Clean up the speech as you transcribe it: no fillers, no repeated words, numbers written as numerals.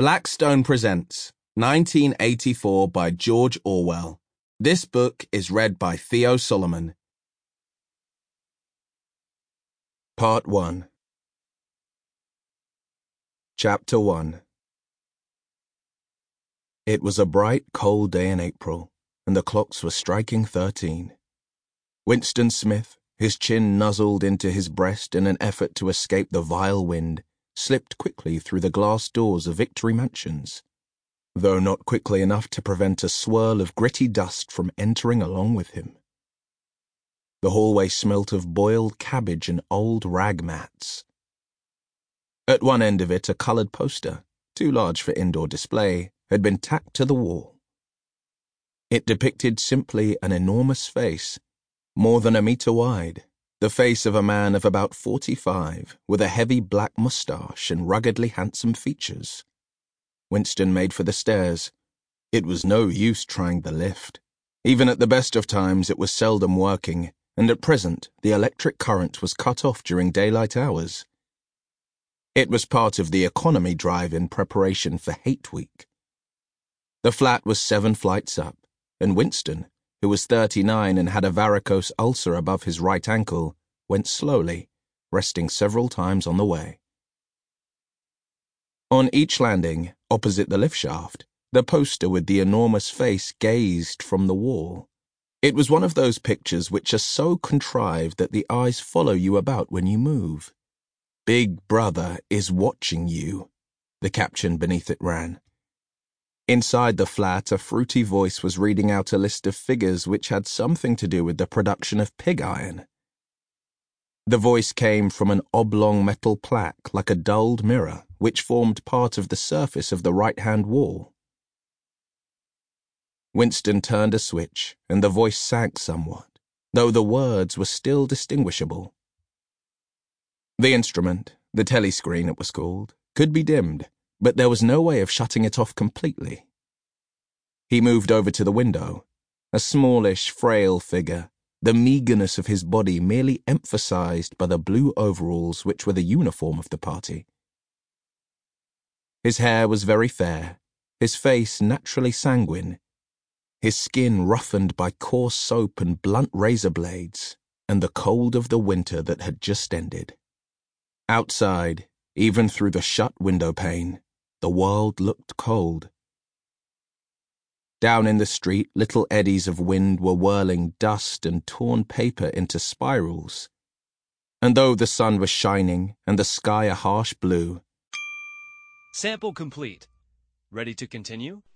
Blackstone presents 1984 by George Orwell. This book is read by Theo Solomon. Part 1. Chapter 1. It was a bright, cold day in April, and the clocks were striking 13. Winston Smith, his chin nuzzled into his breast in an effort to escape the vile wind, slipped quickly through the glass doors of Victory Mansions, though not quickly enough to prevent a swirl of gritty dust from entering along with him. The hallway smelt of boiled cabbage and old rag mats. At one end of it, a coloured poster, too large for indoor display, had been tacked to the wall. It depicted simply an enormous face, more than a metre wide, the face of a man of about 45, with a heavy black moustache and ruggedly handsome features. Winston made for the stairs. It was no use trying the lift. Even at the best of times it was seldom working, and at present the electric current was cut off during daylight hours. It was part of the economy drive in preparation for Hate Week. The flat was 7 flights up, and Winston, who was 39 and had a varicose ulcer above his right ankle, went slowly, resting several times on the way. On each landing, opposite the lift shaft, the poster with the enormous face gazed from the wall. It was one of those pictures which are so contrived that the eyes follow you about when you move. "Big Brother is watching you," the caption beneath it ran. Inside the flat, a fruity voice was reading out a list of figures which had something to do with the production of pig iron. The voice came from an oblong metal plaque like a dulled mirror, which formed part of the surface of the right-hand wall. Winston turned a switch, and the voice sank somewhat, though the words were still distinguishable. The instrument, the telescreen it was called, could be dimmed, but there was no way of shutting it off completely. He moved over to the window, a smallish, frail figure, the meagerness of his body merely emphasized by the blue overalls which were the uniform of the party. His hair was very fair, his face naturally sanguine, his skin roughened by coarse soap and blunt razor blades, and the cold of the winter that had just ended. Outside, even through the shut window pane, the world looked cold. Down in the street, little eddies of wind were whirling dust and torn paper into spirals. And though the sun was shining and the sky a harsh blue... Sample complete. Ready to continue?